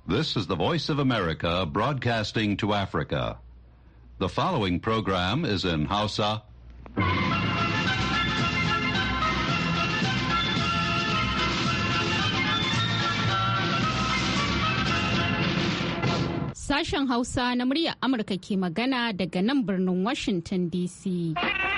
This is the Voice of America broadcasting to Africa. The following program is in Hausa. Sashen Hausa na muryar Amurka ke magana daga nan birnin Washington DC.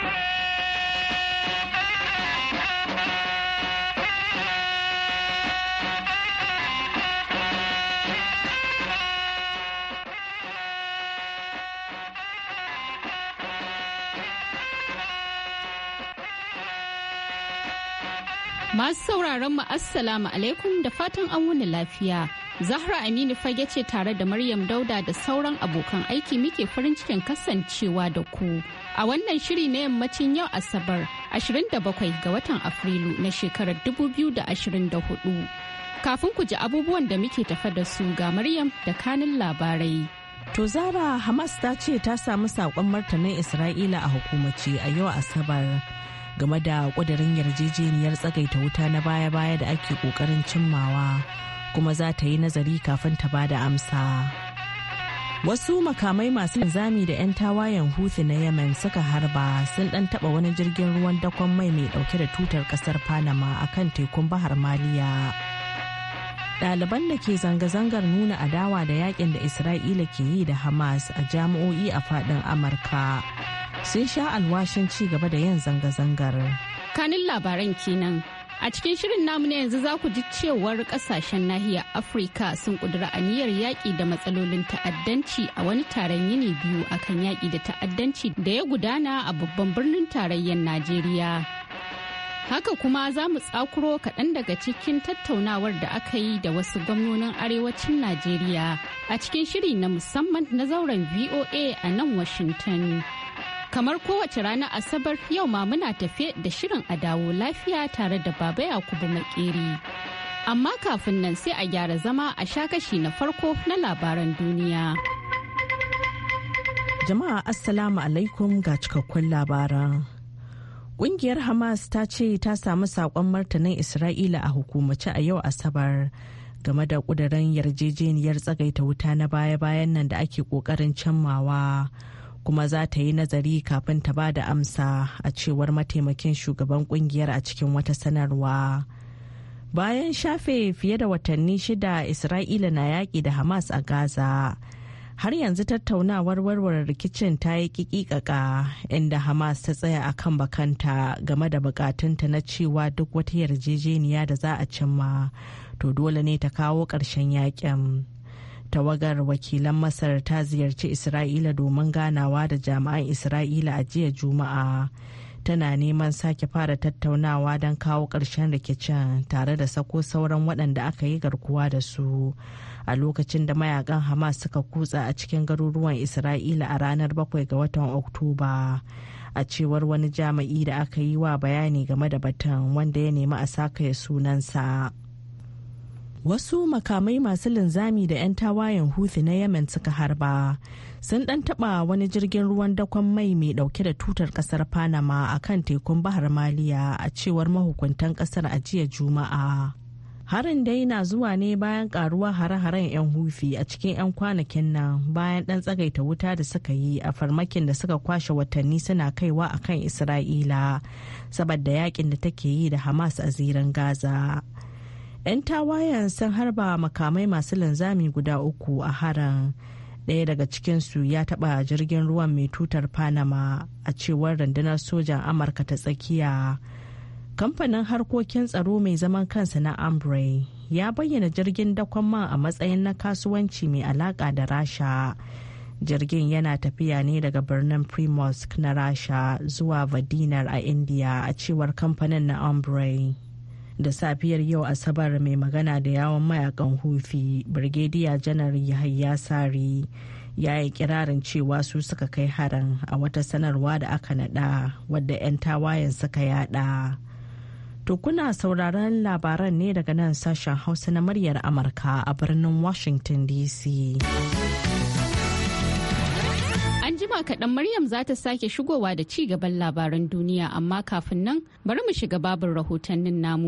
Masu sauraron mu assalamu alaikum da fatan an wuni lafiya. Zahra Aminu fage ce tare da Maryam Dauda da sauran abokan aiki muke farin cikin kasancewa da ku. A wannan shiri na yammacin yau Asabar 27 ga watan Afrilu na shekarar 2024. Kafin ku ji abubuwan da muke tafa da su ga Maryam da kanin labarai. To Zara, Hamas ta ce ta samu saƙon martanin Isra'ila a hukumace a yau Asabar. Game da ƙudurin yarjejeniyar tsagaita wuta na baya-baya da ake ƙoƙarin cimmawa kuma za ta yi nazari kafin ta ba da amsa. Wasu makamai masu linzami da 'yan tawayen Houthi na Yemen suka harba sun ɗan taɓa wani jirgin ruwan dakon mai ɗauke da tutar ƙasar Panama a kan tekun Bahar Maliya. Ɗaliban da ke zanga-zangar nuna adawa da yakin da Isra'ila ke yi da Hamas a jami'o'i a faɗin Amurka. Sun sha alwashin ci gaba da yin zanga-zangar. Kanin labaran kenan. A cikin shirin namu na yanzu za ku ji cewar kasashen nahiyar Afirka sun kudura aniyar yaƙi da matsalolin ta'addanci a wani taron yini biyu akan yaƙi da ta'addanci da ya gudana a babban birnin tarayyar Najeriya. Haka kuma za mu tsakuro kaɗan daga cikin tattaunawar da aka yi da wasu gwamnonin arewacin Najeriya a cikin shiri na musamman na zauren VOA a nan Washington. Kamar kowace ranar Asabar yau ma muna tafe da shirin a dawo lafiya tare da Baba Yakubu Makeri. Amma kafin nan sai a gyara zama a sha kashi na farko na labaran duniya. Jama'a Assalamu alaikum ga cikakkun labaran. Ƙungiyar Hamas ta ce ta samu saƙon martanin Isra'ila a hukumace a yau Asabar game da ƙudurin yarjejeniyar tsagaita wuta na baya-bayan nan da ake ƙoƙarin cimmawa. Kuma za ta yi nazari kafin ta ba da amsa a cewar mataimakin shugaban kungiyar a cikin wata sanarwa. Bayan shafe fiye da watanni 6 Isra'ila na yaƙi da Hamas a Gaza, har yanzu tattaunawar warware rikicin ta yi ƙiƙiƙaƙa inda Hamas ta tsaya a kan bakanta game da bukatunta na cewa duk wata yarjejeniya da za a cimma to dole ne ta kawo ƙarshen yaƙin. Tawagar wakilan Masar ta ziyarci Isra'ila domin ganawa da jami'an Isra'ila a jiya Juma'a. Tana neman sake fara tattaunawa don kawo ƙarshen rikicin tare da sako sauran waɗanda aka yi garkuwa da su. A lokacin da mayakan Hamas suka kutsa a cikin garuruwan Isra'ila a ranar 7 ga watan Oktoba. A cewar wani jami'i da aka yi wa bayani game da batun wanda ya nemi a sakaya sunansa. Wasu makamai masu linzami da 'yan tawayen Houthi na Yemen suka harba sun ɗan taɓa wani jirgin ruwan dakon mai ɗauke da tutar ƙasar Panama a kan tekun Bahar Maliya a cewar mahukuntan ƙasar a jiya Juma'a. Harin dai na zuwa ne bayan ƙaruwar hare-haren 'yan Houthi a cikin 'yan kwanakin nan bayan ɗan tsagaita wuta da suka yi a farmakin da suka kwashe watanni suna kaiwa a kan Isra'ila saboda yakin da take yi da Hamas a zirin Gaza. 'Yan tawayen sun harba makamai masu linzami guda 3 a harin. Ɗaya daga cikinsu ya taɓa jirgin ruwan mai tutar Panama a cewar rundunar sojan Amurka ta tsakiya. Kamfanin harkokin tsaro mai zaman kansa na Ambrey ya bayyana jirgin dakon man a matsayin na kasuwanci mai alaƙa da Rasha. Jirgin yana tafiya ne daga birnin Primorsk na Rasha zuwa Vadinar a India a cewar kamfanin na Ambrey. Da safiyar yau Asabar mai magana da yawon mayakan Houthi, Brigadier Janar Yahaya Sari ya yi kirarin cewa su suka kai harin a wata sanarwa da aka nada wadda 'yan tawayen suka yada. To kuna sauraron labaran ne daga nan sashen Hausa na muryar Amurka a birnin Washington DC. An jima kaɗan Maryam za ta sake shigowa da ci gaban labaran duniya amma kafin nan bari mu shiga babin rahotannin namu.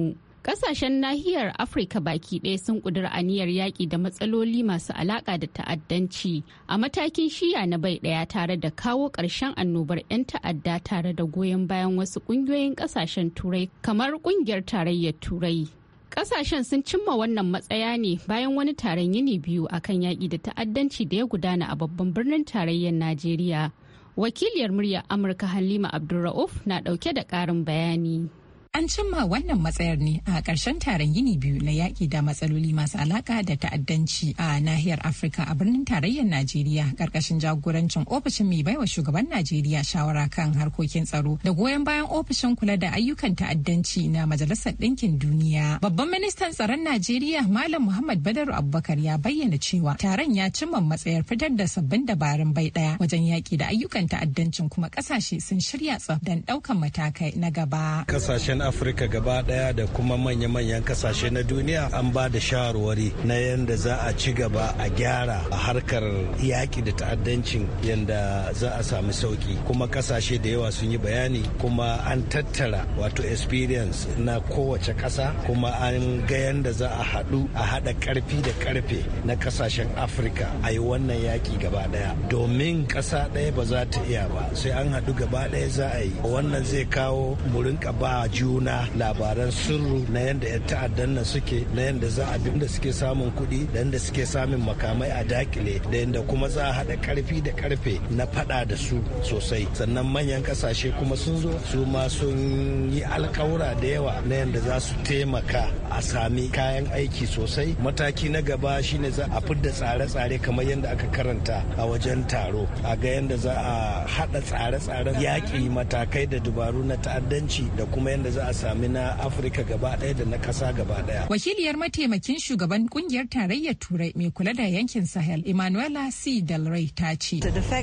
Kasashen nahiyar Afirka baki ɗaya sun ƙudiri aniyar yaƙi da matsaloli masu alaƙa da ta'addanci a matakin shiya na bai ɗaya tare da kawo ƙarshen annobar 'yan ta'adda tare da goyon bayan wasu ƙungiyoyin ƙasashen Turai kamar ƙungiyar tarayyar Turai. Ƙasashen sun cimma wannan matsaya ne bayan wani taron yini biyu akan yaƙi da ta'addanci da ya gudana a babban birnin tarayyar Najeriya. Wakiliyar muryar Amurka Halima Abdulra'uf na ɗauke da ƙarin bayani. An cimma wannan matsayar ne a ƙarshen taron yini biyu na yaƙi da matsaloli masu alaƙa da ta'addanci a nahiyar Afirka a birnin tarayyar Najeriya ƙarƙashin jagorancin ofishin mai baiwa shugaban Najeriya shawara kan harkokin tsaro da goyon bayan ofishin kula da ayyukan ta'addanci na Majalisar Ɗinkin Duniya. Babban ministan tsaron Najeriya Malam Muhammad Badaru Abubakar ya bayyana cewa taron ya cimma matsayar fitar da sabbin dabarun bai ɗaya wajen yaƙi da ayyukan ta'addancin kuma ƙasashe sun shirya tsaf don ɗaukan matakai na gaba. Afirka gaba daya da kuma manya-manyan kasashe na duniya an ba da shawarwari na yadda za a ci gaba a gyara a harkar yaƙi da ta'addancin yadda za a sami sauki kuma kasashe da yawa sun yi bayani kuma an tattara wato experience na kowace ƙasa kuma an ga yadda za a haɗu a haɗa ƙarfi da ƙarfe na kasashen Afirka a yi wannan yaƙi gaba daya domin ƙasa ɗaya ba za ta iya ba sai an haɗu gaba ɗaya za a yi wannan zai kawo mu rinka ba juna labaran sirru na yadda 'yan ta'addan nan suke na yadda za a da suke samun kuɗi da yadda suke samun makamai a dakile da yadda kuma za a haɗa karfi da karfe na faɗa da su sosai sannan manyan ƙasashe kuma sun zo su ma sun yi alkawura da yawa na yadda za su taimaka a sami kayan aiki sosai mataki na gaba shine za a fidda tsare-tsare kamar yadda aka karanta a wajen taro a ga yadda za a haɗa tsare-tsaren yaƙi matakai da dubaru na ta'addanci da kuma yadda za a sami na Afirka gaba ɗaya da na ƙasa gaba ɗaya. Wakiliyar mataimakin shugaban kungiyar tarayyar Turai mai kula da yankin Sahel, Emanuela C. Del Rey ta ce.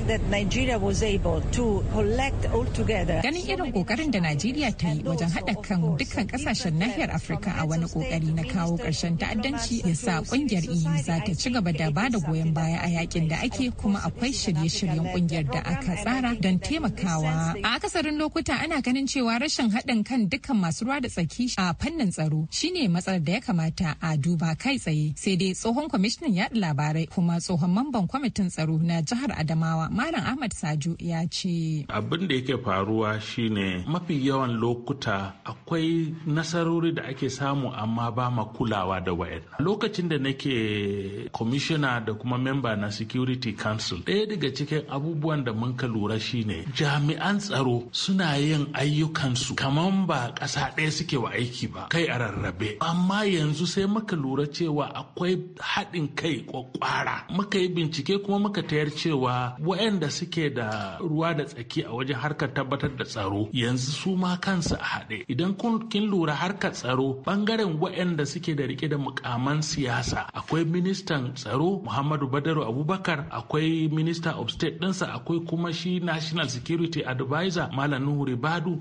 Ganin irin kokarin da Najeriya ta yi wajen haɗa kan dukkan ƙasashen nahiyar Afirka a wani kokari na kawo ƙarshen ta'addanci ya sa kungiyar EU za ta ci gaba da ba da goyon baya a yakin da ake kuma akwai shirye-shiryen kungiyar da aka tsara don taimakawa. A akasarin lokuta ana ganin cewa rashin haɗin kan dukkan masu ruwa da tsaki a fannin tsaro shine matsalar da ya kamata a duba kai tsaye sai dai tsohon kwamishinan yaɗa labarai kuma tsohon mamban kwamitin tsaro na jihar Adamawa Malam Ahmad Saju ya ce abin da yake faruwa shine mafi yawan lokuta akwai nasarori da ake samu amma ba ma kulawa da wayan lokacin da nake kwamishina da kuma memba na security council ɗaya daga cikin abubuwan da mun ka lura shine jami'an tsaro suna yin ayyukansu kamar ba ƙasa ɗaya suke wa aiki ba kai a rarrabe amma yanzu sai muka lura cewa akwai haɗin kai kwakwara muka yi bincike kuma muka tayar cewa waɗanda suke da ruwa da tsaki a wajen harkar tabbatar da tsaro yanzu su ma kansu a haɗe idan kin lura harkar tsaro bangaren waɗanda suke da rike da mukaman siyasa akwai ministan tsaro Muhammadu Badaru Abubakar akwai minister of state ɗinsa akwai kuma shi national security advisor Malam Nuhu Ribadu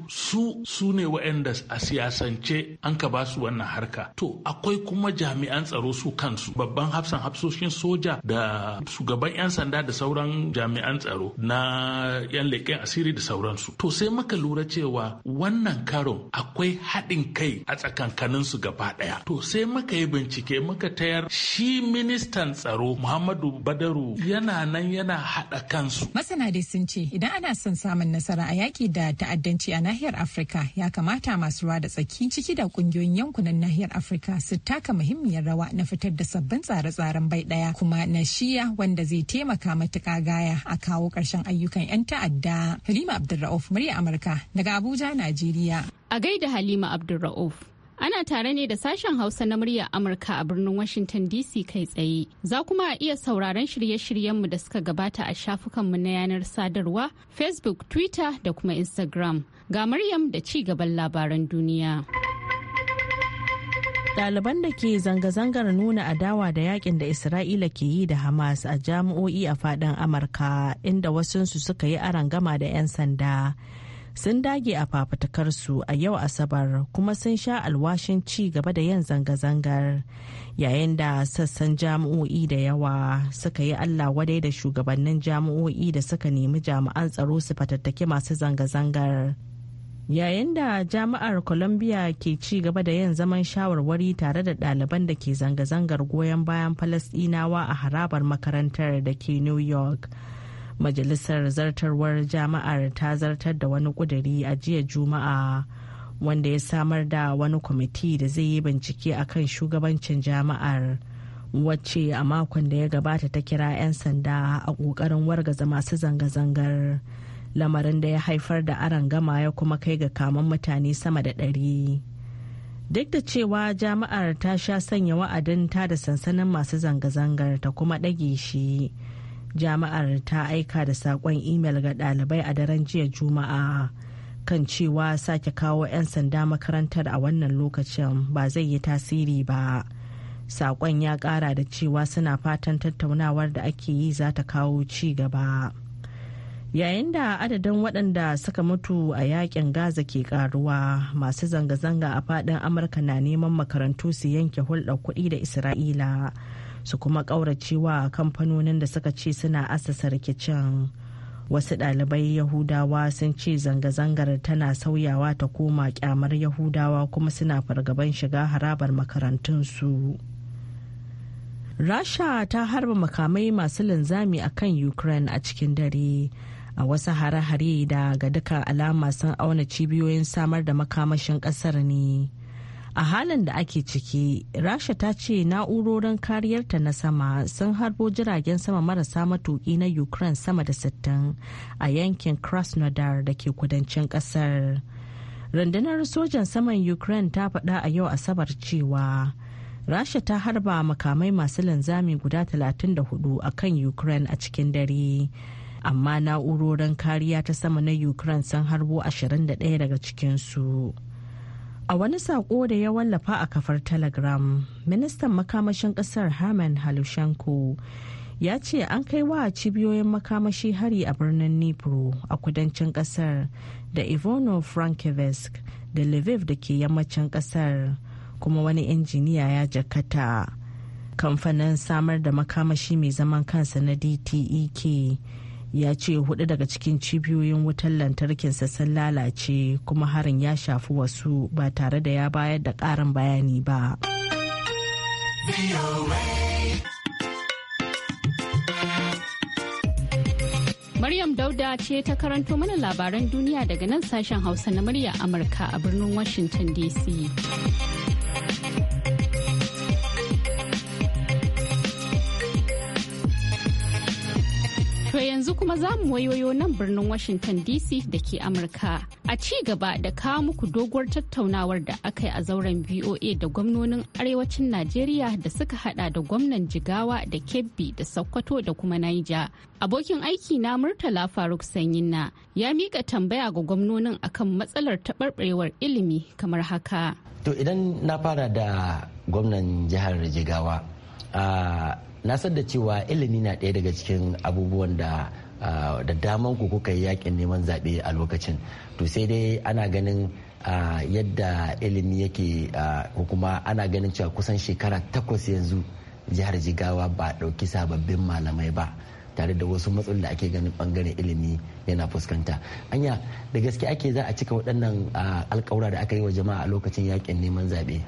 su ne waɗanda a siyasance an ka ba su wannan harka to akwai kuma jami'an tsaro su kansu babban hafsoshin soja da shugaban 'yan sanda da sauran jami'an tsaro na 'yan leƙen asiri da sauransu to sai muka lura cewa wannan karon akwai haɗin kai a tsakankanin su gaba ɗaya to sai muka yi bincike muka tayar shi ministan tsaro Muhammadu Badaru yana nan yana haɗa kansu masana dai sun ce idan ana son samun nasara a yaƙi da ta'addanci a nahiyar Afirka ya kamata masu ruwa da tsaki ciki da kungiyoyin yankunan nahiyar Afirka su taka muhimmiyar rawa na fitar da sabbin tsare-tsaren bai daya kuma na shiya wanda zai taimaka matuƙa gaya a kawo ƙarshen ayyukan 'yan ta'adda. Halima Abdulra'uf, murya Amurka daga Abuja, Najeriya. A gaida Halima Abdulra'uf. Ana tare ne da sashen Hausa na muryar Amurka a birnin Washington DC kai tsaye. Za kuma a iya sauraron shirye-shiryenmu da suka gabata a shafukanmu na yanar sadarwa, Facebook, Twitter da kuma Instagram. Ga Maryam da ci gaban labaran duniya. Ɗaliban da ke zanga-zangar nuna adawa da yakin da Isra'ila ke yi da Hamas a jami'o'i a faɗin Amurka inda wasunsu suka yi arangama da 'yan sanda. Sun dage a fafutukarsu a yau Asabar kuma sun sha alwashin ci gaba da yin zanga-zangar yayin da sassan jami'o'i da yawa suka yi Allah wadai da shugabannin jami'o'i da suka nemi jami'an tsaro su fatattaki masu zanga-zangar. yayin da jami'ar Columbia ke ci gaba da yin zaman shawarwari tare da ɗaliban da ke zanga-zangar goyon bayan Falasɗinawa a harabar makarantar da ke New York. Majalisar zartarwar jami'ar ta zartar da wani ƙuduri a jiya Juma'a wanda ya samar da wani kwamiti da zai yi bincike akan shugabancin jami'ar, wacce a makon da ya gabata ta kira 'yan sanda a ƙoƙarin wargaza masu zanga-zangar, lamarin da ya haifar da arangama ya kuma kai ga kaman mutane sama da 100. Duk da cewa jami'ar ta sha sanya wa'adin ta da sansanin masu zanga-zangar ta kuma ɗage shi, jami'ar ta aika da saƙon imel ga ɗalibai a daren jiya Juma'a kan cewa sake kawo 'yan sanda makarantar a wannan lokacin ba zai yi tasiri ba. Saƙon ya ƙara da cewa suna fatan tattaunawar da ake yi za ta kawo ci gaba. Yayin da adadin waɗanda suka mutu a yakin Gaza ke karuwa, masu zanga-zanga a faɗin Amurka na neman makarantu su yanke hulɗar kuɗi da Isra'ila, su kuma ƙauracewa kamfanonin da suka ce suna assasa rikicin. Wasu ɗalibai Yahudawa sun ce zanga-zangar tana sauyawa ta koma kyamar Yahudawa kuma suna fargaban shiga harabar makarantunsu. Rasha ta harba makamai masu linzami a kan Ukraine a cikin dare, a wasu hare-hare da ga dukkan alama sun auna cibiyoyin samar da makamashin ƙasar ne. A halin da ake ciki, Rasha ta ce na'urorin kariyarta na sama sun harbo jiragen sama marasa matuƙi na Ukraine sama da 60 a yankin Krasnodar da ke kudancin ƙasar. Rundunar sojan saman Ukraine ta faɗa a yau Asabar cewa Rasha ta harba makamai masu linzami guda 34 a kan Ukraine a cikin dare, amma na'urorin kariya ta sama na Ukraine sun harbo 21 daga cikinsu. A wani saƙo da ya wallafa a kafar Telegram, ministan makamashin ƙasar Herman Halushenko ya ce an kai wa cibiyoyin makamashi hari a birnin Dnipro a kudancin ƙasar da Ivano-Frankivsk da Lviv da ke yammacin ƙasar, kuma wani injiniya ya jakata. Kamfanin samar da makamashi mai zaman kansa na DTEK ya ce 4 daga cikin cibiyoyin wutar lantarkinsa sun lalace, kuma harin ya shafi wasu ba tare da ya bayar da ƙarin bayani ba. Maryam Dauda ce ta karanto mana labaran duniya daga nan sashen Hausa na murya Amurka a birnin Washington DC. To yanzu kuma za mu wayoyo nan birnin Washington DC da ke Amurka. A ci gaba da kawo muku doguwar tattaunawar da aka yi a zauren VOA da gwamnonin arewacin Najeriya da suka hada da gwamnan Jigawa da Kebbi da Sokoto da kuma Niger. Abokin aiki na Murtala Faruk Sanyinna ya mika tambaya ga gwamnonin akan matsalar taɓarɓarewar ilimi kamar haka. To idan na fara da gwamnan jihar Jigawa, na san da cewa ilimi na ɗaya daga cikin abubuwan da daman ku kuka yi yakin neman zaɓe a lokacin. To sai dai ana ganin yadda ilimi yake ko kuma ana ganin cewa kusan shekara 8 yanzu jihar Jigawa ba ɗauki sababbin malamai ba, tare da wasu matsaloli da ake ganin bangaren ilimi yana fuskanta. Anya da gaske ake za a cika waɗannan alƙawura da aka yi wa jama'a a lokacin yakin neman zaɓe?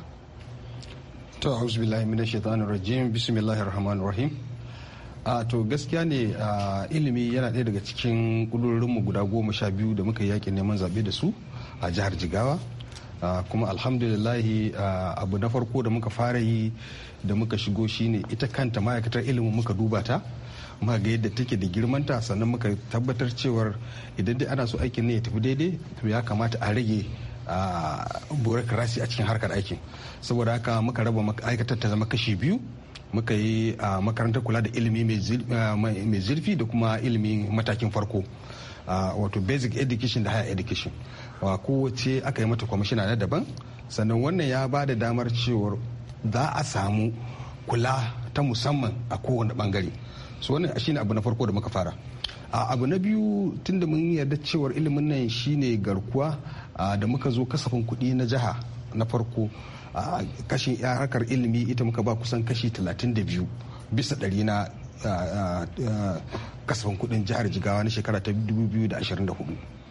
To auzubillahi minash shaitanir rajim, bismillahir rahmanir rahim. To gaskiya ne ilimi yana ɗaya daga cikin ƙudurorinmu guda 12 da muka yi yakin neman zaɓe da su a jihar Jigawa. Kuma alhamdulillahi abu na farko da muka fara yi da muka shigo shine ita kanta ma'aikatar ilimin muka duba ta, muka ga yadda take da girmanta, sannan muka tabbatar cewar idan dai ana so aikin ne ya tafi daidai to ya kamata a rage bureaucracy a cikin harkar aikin. Saboda haka muka raba ma'aikatar ta zama kashi 2, muka yi makarantar kula da ilimi mai zurfi da kuma ilimi matakin farko, wato basic education da higher education. Kowace aka yi mata kwamishina na daban, sannan wannan ya ba da damar cewar za a samu kula ta musamman a kowane bangare. So wannan shine abu na farko da muka fara. Abu na biyu, tunda mun yarda cewar ilimin nan shine garkuwa, da muka zo kasafin kuɗi na jiha na farko, kashin harkar ilimi ita muka ba kusan kashi 32 bisa 100 na kasafin kuɗin jihar Jigawa na shekara ta 2024.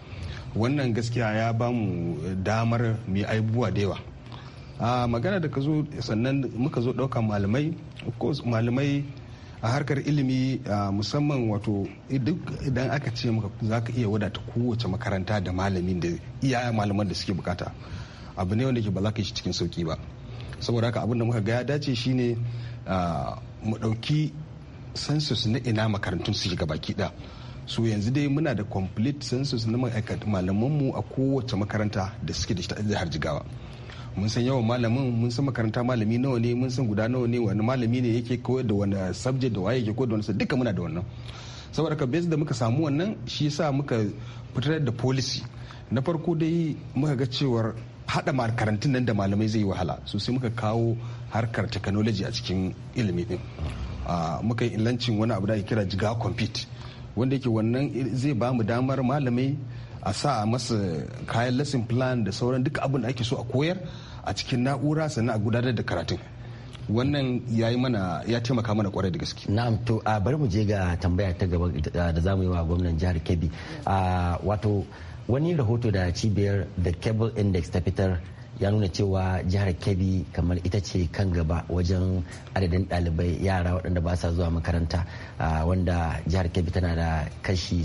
wannan gaskiya ya ba mu damar mai aibuwa da yawa. A magana da ka zo sannan muka zo ɗauka malamai a harkar ilimi musamman wato idan aka ce maka za ka iya wadata kowace makaranta da malamin da iya malaman da suke bukata, abu ne wanda ke ba za ka yi shi cikin sauki ba. Saboda haka abin da muka ga ya dace shine mu ɗauki census na ina makarantun su shiga baki ɗaya. So yanzu dai muna da complete census na malamanmu a kowace makaranta da suke da jihar Jigawa. Mun san yawan malamin, mun san makaranta malami nawa ne, mun san guda nawa ne, wani malami ne yake koyar da wani subject da waye yake koyar da wani, duka muna da wannan. Saboda ka base da muka samu wannan shi yasa muka fitar da policy. Na farko dai muka ga cewar hada makarantun nan da malamai zai yi wahala, so sai muka kawo harkar technology a cikin ilimi din. Muka yi lancin wani abu da ake kira Jigawa Compete, wanda yake wannan zai ba mu damar malamai a sa masa kayan lesson plan da sauran duka abin da ake so a koyar a cikin na'ura sannan a gudanar da karatun. Wannan ya taimaka mana kwarai da gaske. Na'am, to bari mu je ga tambaya ta gaba da zamu yi wa gwamnan jihar Kebbi. Wato wani rahoto da cibiyar The Cable Index ta fitar ya nuna cewa jihar Kebbi kamar ita ce kan gaba wajen adadin ɗalibai yara waɗanda ba sa zuwa makaranta, wanda jihar Kebbi tana da kashi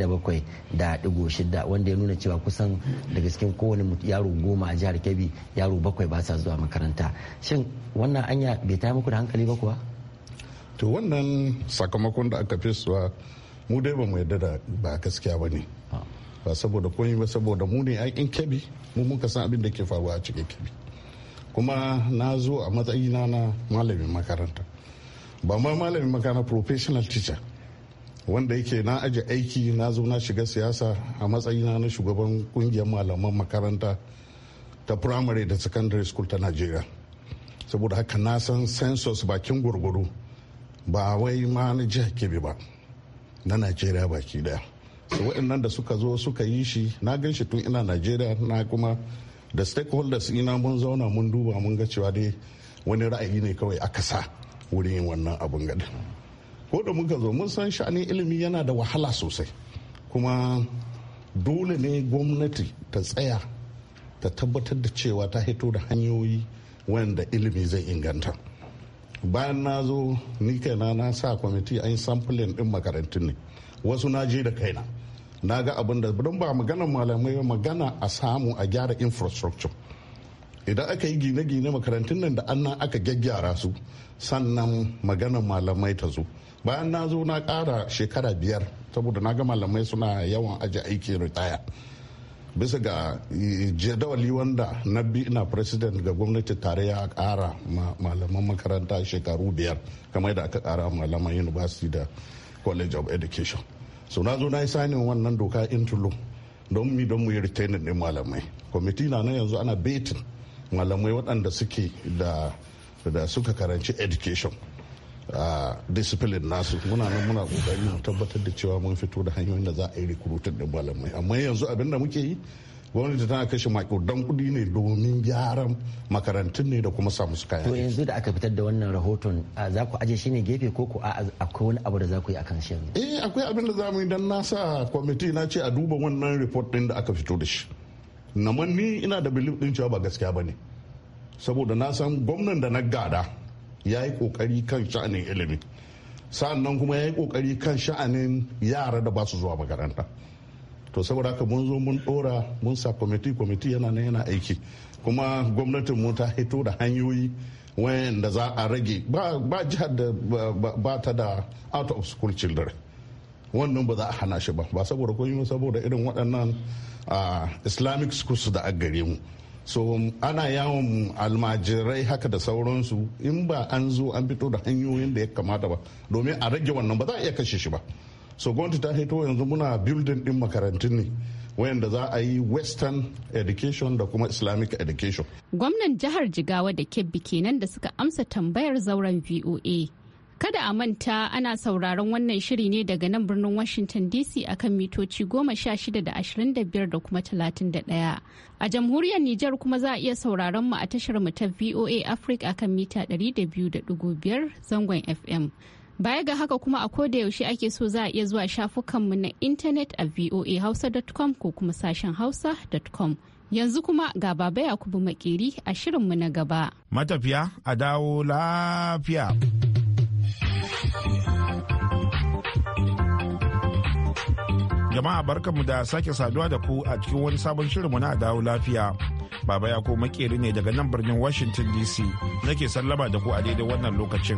67.6, wanda ya nuna cewa kusan daga cikin kowane yaro 10 a jihar Kebbi yaro 7 ba sa zuwa makaranta. Shin wannan anya bai ta muku da hankali ba kuwa? To wannan sakamakon da aka fesuwa mu dai ba mu yarda da ba gaskiya ba ne. Ba saboda komai ba, saboda mu ne aikin Kebbi, mu muka san abin da ke faruwa a cikin Kebbi. Kuma na zo a matsayina na malamin makaranta, ba ma malamin makaranta, professional teacher, wanda yake na aje aiki na zo na shiga siyasa a matsayina na shugaban kungiyar malaman makaranta ta primary da secondary school ta Najeriya. Saboda haka na san census bakin gurguru, ba wai ma na jihar Kebbi ba, na Najeriya baki daya. waɗannan da suka zo suka yi shi na gan shi tun ina Najeriya, na kuma da stakeholders ina mun zauna mun duba mun ga cewa dai wani ra'ayi ne kawai aka sa wurin yin wannan abun gada. Ko da muka zo mun san sha'anin ilimi yana da wahala sosai, kuma dole ne gwamnati ta tsaya ta tabbatar da cewa ta hito da hanyoyi wanda ilimi zai inganta. Bayan na zo ni kaina na sa kwamiti an yi sampling din makarantun ne, wasu na je da kaina na ga abin da don ba magana malamai magana a samu a gyara infrastructure. Idan aka yi gine-gine makarantun nan da annan aka gyaggyara su sannan magana malamai ta zo. Bayan na zo na ƙara shekara 5 saboda na ga malamai suna yawan aji aiki ritaya bisa ga jadawali wanda na bi ina president ga gwamnati tarayya a ƙara malaman makaranta shekaru 5 kamar yadda aka ƙara malaman university da college of education. So na zo na yi sanin wannan doka into law don mu yi retaining din malamai. Kwamiti na nan yanzu ana betin malamai waɗanda suke da suka karanci education discipline nasu. Muna nan muna kokari mu tabbatar da cewa mun fito da hanyoyin da za a yi recruiting din malamai. Amma yanzu abin da muke yi, gwamnati tana kashe makudan kudi ne domin gyaran makarantun ne da kuma samu su kayan. To yanzu da aka fitar da wannan rahoton za ku aje shi ne gefe ko ku akwai wani abu da za ku yi akan shi? Akwai abin da za mu yi don na sa kwamiti na ce a duba wannan report din da aka fito da shi. Naman ni ina da belief din cewa ba gaskiya ba ne, saboda na san gwamnan da na gada ya yi kokari kan sha'anin ilimi, sa'annan kuma ya yi kokari kan sha'anin yara da ba su zuwa makaranta. To saboda haka mun zo mun dora mun sa kwamiti yana nan yana aiki, kuma gwamnatin mu ta hito da hanyoyi wayanda za a rage ba jihar da ba ta da out of school children, wannan ba za a hana shi ba saboda kun yi saboda irin waɗannan islamic schools da aka gare mu. So ana yawon almajirai haka da sauransu, in ba an zo an fito da hanyoyin da ya kamata ba domin a rage wannan ba za a iya kashe shi ba. So gwamnati ta hito yanzu muna building din makarantun ne wayanda za a yi western education da kuma islamic education. Gwamnan jihar Jigawa da Kebbi kenan da suka amsa tambayar zauren VOA. Kada a manta ana sauraron wannan shiri ne daga nan birnin Washington DC akan mitoci 16 da 25 da kuma 31. A jamhuriyar Nijar kuma za a iya sauraron mu a tashar mu ta VOA Africa akan mita 200.5 zangon FM. Baya ga haka kuma a koda yaushe ake so za a iya zuwa shafukanmu na intanet a voahausa.com ko kuma sashen hausa.com. Yanzu kuma ga Baba Yakubu Makeri a shirinmu na gaba. Matafiya a dawo lafiya. Jama'a barkanmu da sake saduwa da ku a cikin wani sabon shirinmu na dawo lafiya. Baba Yakubu Makeri ne daga nan birnin Washington DC. Nake sallama da ku a daidai wannan lokacin.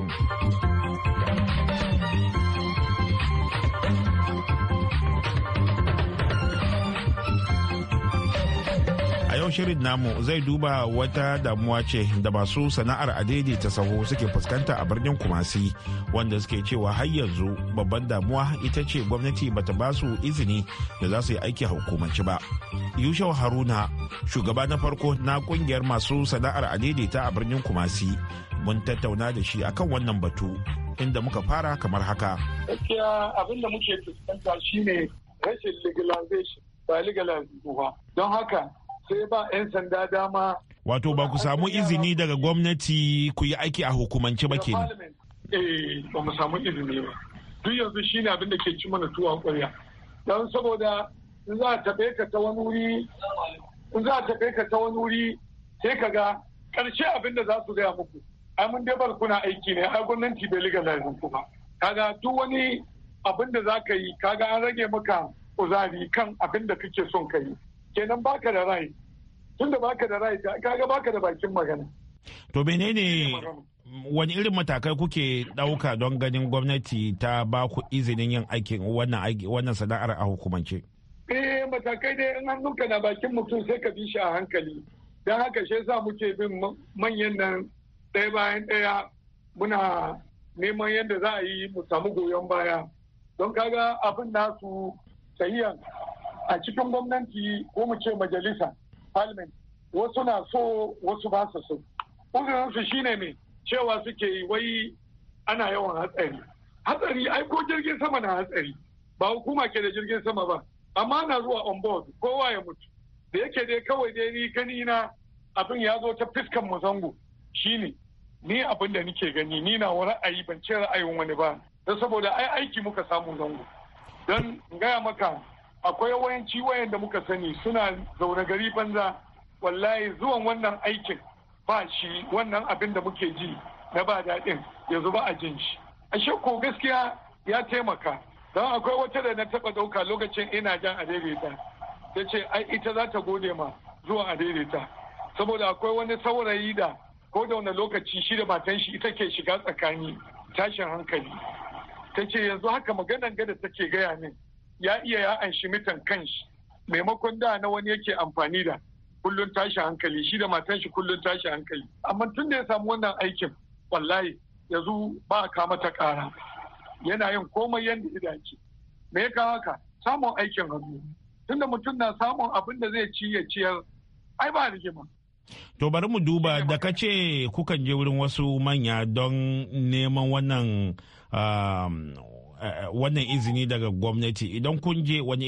A yau shirin namu zai duba wata damuwa ce da masu sana'ar adaidaita saho suke fuskanta a birnin Kumasi, wanda suke cewa har yanzu babban damuwa ita ce gwamnati bata ba su izini da za su yi aiki a hukumance ba. Yushau Haruna, shugaba na farko na kungiyar masu sana'ar adaidaita a birnin Kumasi, mun tattauna da shi akan wannan batu, inda muka fara kamar haka. Gaskiya abin da muke fuskanta shine rashin legalization, ba legalization ba. Don haka sai ba 'yan sanda dama. Wato ba ku samu izini daga gwamnati ku yi aiki a hukumance ba kenan? Ba mu samu izini ba. Duk yanzu shine abin da ke ci mana tuwon ƙwarya. Don saboda in za a taɓe ka ta wani wuri, sai ka ga ƙarshe abin da za su gaya muku. Ai mun dai bar kuna aiki ne, ai gwamnati bai legalizing ku ba. Kaga duk wani abin da za ka yi, kaga an rage maka kuzari kan abin da kake son ka yi. Kenan baka da rai, tunda baka da rai kaga baka da bakin magana. To menene wani irin matakai kuke ɗauka don ganin gwamnati ta ba ku izinin yin aikin wannan sana'ar a hukumance? Matakai dai in hannunka na bakin mutum sai ka bi shi a hankali. Don haka shi yasa muke bin manyan nan ɗaya bayan ɗaya, muna neman yadda za a yi mu samu goyon baya. Don kaga abin nasu sahihan a cikin gwamnati ko mu ce majalisa parliament, wasu na so wasu ba su so. Uzurinsu shine mai cewa suke yi wai ana yawan hatsari ai ko jirgin sama na hatsari, ba hukuma ke da jirgin sama ba, amma na zuwa on board kowa ya mutu. Da yake dai kawai dai ni gani na abin ya zo ta fiskan mu zango, shine ni abin da nike gani, ni na ra'ayi ban ce ra'ayin wani ba, don saboda ai aiki muka samu zango. Don gaya maka akwai yawanci wayanda muka sani suna zaune gari banza, wallahi zuwan wannan aikin ba shi, wannan abin da muke ji na ba daɗin yanzu ba a jin shi. Ashe ko gaskiya ya taimaka, don akwai wata da na taɓa ɗauka lokacin ina jan adaidaita, ta ce ai ita za ta gode ma zuwan adaidaita, saboda akwai wani saurayi da ko da wani lokaci shi da matan shi ita ke shiga tsakani, tashin hankali. Ta ce yanzu haka maganan gada take gaya min ya iya ya anshi mitan kanshi, maimakon da na wani yake amfani da kullun tashi hankali, shi da matan shi kullun tashi hankali. Amma tun da ya samu wannan aikin, wallahi yanzu ba a kama ta ƙara, yana yin komai yadda ya dace. Me ya kawo haka? Samun aikin hannu. Tunda mutum na samun abin da zai ci ya ciyar, ai ba rigima. To bari mu duba da ka ce kukan je wurin wasu manya don neman wannan izini daga gwamnati. Idan kun je wani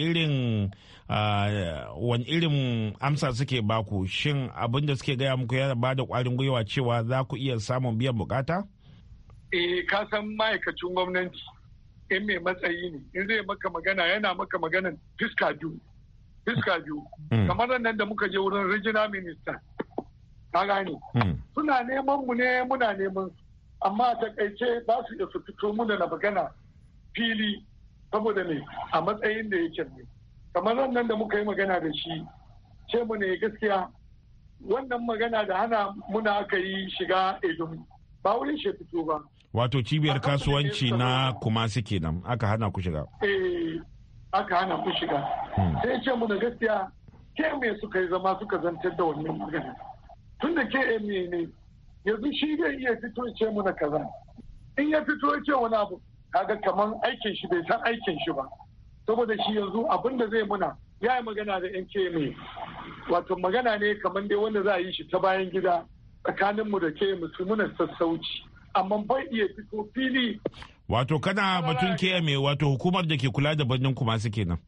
irin amsa suke baku? Shin abin da suke gaya muku yana ba da ƙwarin gwiwa cewa za ku iya samun biyan bukata? Ka san ma'aikacin gwamnati in mai matsayi ne, in zai maka magana yana maka maganan fiska biyu. Kamar nan da muka je wurin regional minister, ka gane, suna neman mu ne muna neman su, amma a takaice ba su iya su fito muna na magana fili, saboda ne a matsayin da yake ne. Kamar nan da muka yi magana da shi, ce mu ne gaskiya wannan magana da hana muna aka yi shiga Edomi ba wurin shi fito ba. Wato cibiyar kasuwanci na Kumasi kenan aka hana ku shiga. Aka hana ku shiga. Sai ce mu da gaskiya ke me suka yi zama suka zantar da wannan magana. Tun da ke ne yanzu shi zai iya fito ya ce muna kaza. In ya fito ya ce wani abu, kaga kamar aikin shi bai san aikin shi ba. Saboda shi yanzu abin da zai muna ya yi magana da yan ke wato magana ne kamar dai wanda za a yi shi ta bayan gida tsakaninmu da ke musu muna sassauci. Amma bai iya fito fili. Wato kana batun KMA wato hukumar da ke kula da birnin Kumasi kenan.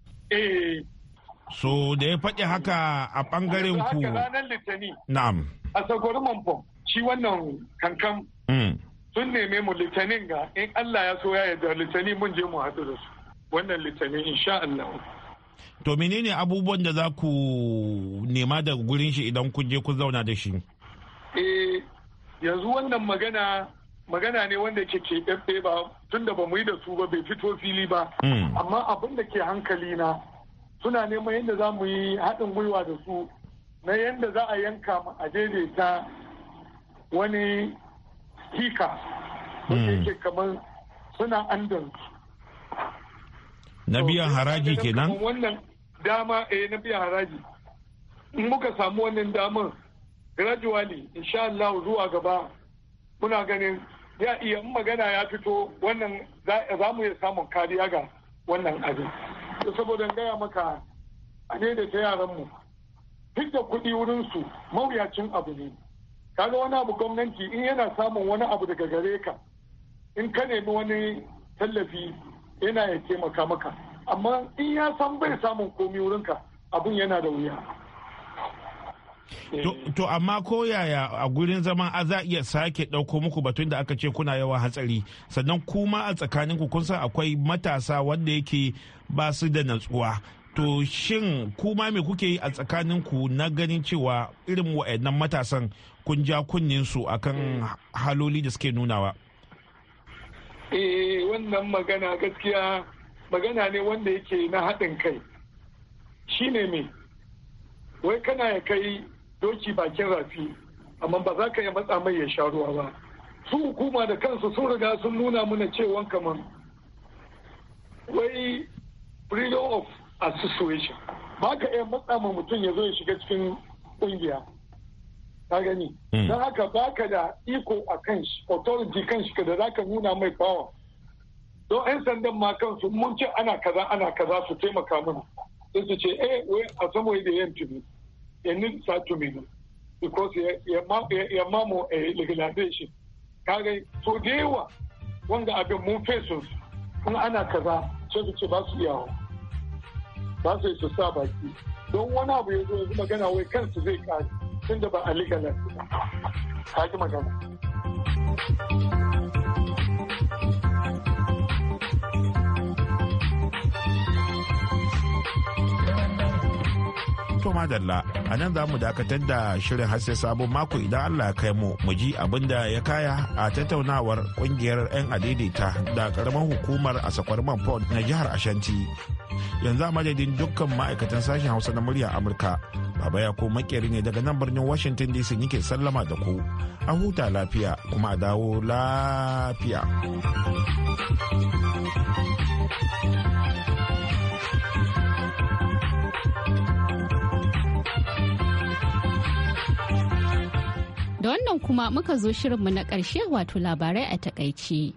So da ya faɗi haka a ɓangaren ku. Ranar Litani. Na'am. A Sagori Mamfo shi wannan kankan. sun neme mu litinin ga in Allah ya so ya yarda litinin mun je mu haɗu da su wannan litinin insha Allah. To menene abubuwan da za ku nema da gurin shi idan kun je kun zauna da shi? Yanzu wannan magana ne wanda ke keɓaɓɓe ba tunda ba mu yi da su ba bai fito fili ba. Amma abin da ke hankali na suna neman yadda za mu yi haɗin gwiwa da su na yadda za a yanka a daidaita wani hika wanda yake kamar suna andan na biyan haraji kenan wannan dama na biyan haraji in muka samu wannan damar gradually insha Allah zuwa gaba muna ganin ya iya magana ya fito wannan za mu iya samun kariya ga wannan abin saboda gaya maka a ne da ta yaran mu duk da kuɗi wurin su mawuyacin abu ne kaga wani abu gwamnati in yana samun wani abu daga gare ka in ka nemi wani tallafi yana ya taimaka maka amma in ya san bai samun komi wurinka abun yana da wuya. To amma ko yaya a gurin zaman a za iya sake ɗauko muku batun da aka ce kuna yawan hatsari sannan kuma a tsakaninku kun san akwai matasa wanda yake ba su da natsuwa. To shin kuma me kuke yi a tsakaninku na ganin cewa irin wa'annan matasan kun ja kunnin su akan haloli da suke nunawa? Wannan magana gaskiya magana ne wanda yake na haɗin kai. Shine me? Wai kana ya kai doki bakin rafi amma ba za ka yi matsa mai ya sha ruwa ba. Su hukuma da kansu sun riga sun nuna mana cewa kamar wai freedom of association ba ka iya matsa ma mutum ya zo ya shiga cikin kungiya ka gani don haka ba ka da iko a kan shi authority kan shi da za ka nuna mai power don 'yan sandan ma kansu mun ce ana kaza su taimaka mana sai su ce wai a samu da yan tuni ya nisa tuni ne because ya mamu legalization ka gani so da yawa wanga abin mun fesu in ana kaza sai su ce ba su iyawa ba su yi su sa baki don wani abu ya zo yanzu magana wai kansu zai kare tun da ba a ligalar ka ji magana. To madalla a nan za mu dakatar da shirin har sai sabon mako idan Allah ya kai mu ji abin da ya kaya a tattaunawar kungiyar 'yan adaidaita da karamar hukumar asakwar manford na jihar Ashanti. Yanzu a madadin dukkan ma'aikatan sashen Hausa na murya Amurka, Baba ya ko makeri ne daga nan birnin Washington DC nike sallama da ku. A huta lafiya kuma a dawo lafiya. Da wannan kuma muka zo shirinmu na ƙarshe wato labarai a takaice.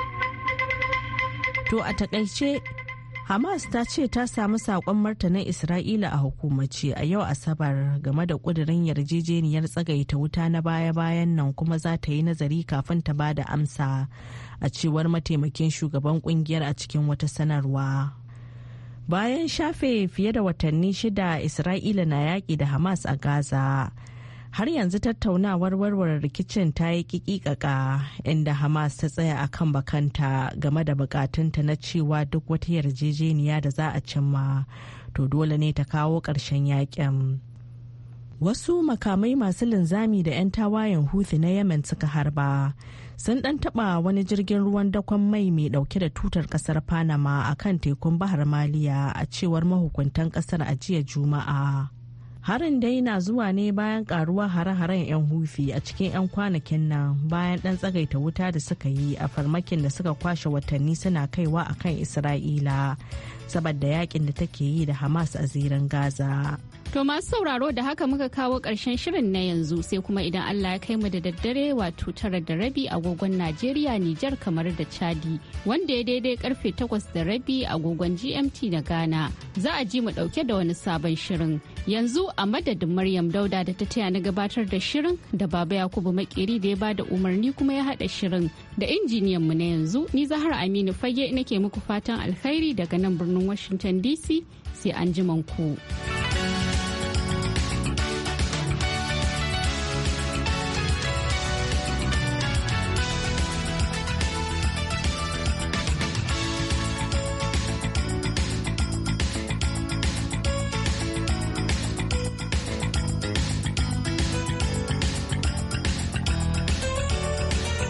To a takaice, Hamas ta ce ta samu saƙon martanin Isra'ila a hukumace a yau Asabar game da ƙudurin yarjejeniyar tsagaita wuta na baya-bayan nan kuma za ta yi nazari kafin ta ba da amsa a cewar mataimakin shugaban ƙungiyar a cikin wata sanarwa. Bayan shafe fiye da watanni 6 Isra'ila na yaƙi da Hamas a Gaza. Har yanzu tattaunawar warware rikicin ta yi kikikaka inda Hamas ta tsaya a kan bakanta game da bukatunta na cewa duk wata yarjejeniya da za a cimma to dole ne ta kawo ƙarshen yakin. Wasu makamai masu linzami da 'yan tawayen Houthi na Yemen suka harba sun ɗan taɓa wani jirgin ruwan dakon mai ɗauke da tutar ƙasar Panama a kan tekun Bahar Maliya a cewar mahukuntan ƙasar a jiya Juma'a. Harin dai na zuwa ne bayan karuwa hare-haren 'yan Hufi a cikin 'yan kwanakin nan bayan ɗan tsagaita wuta da suka yi a farmakin da suka kwashe watanni suna kaiwa a kan Isra'ila saboda yakin da take yi da Hamas a zirin Gaza. To masu sauraro da haka muka kawo ƙarshen shirin na yanzu sai kuma idan Allah ya kai mu da daddare wato 9:30 agogon Najeriya, Nijar, kamar da Chadi wanda ya daidai karfe 8:30 agogon GMT da Ghana za a ji mu ɗauke da wani sabon shirin. Yanzu a madadin Maryam Dauda da ta taya na gabatar da shirin da Baba Yakubu Makeri da ya bada umarni kuma ya haɗa shirin da injiniyan mu na yanzu ni Zahra Aminu Fage nake muku fatan alkhairi daga nan birnin Washington DC sai an ji ku.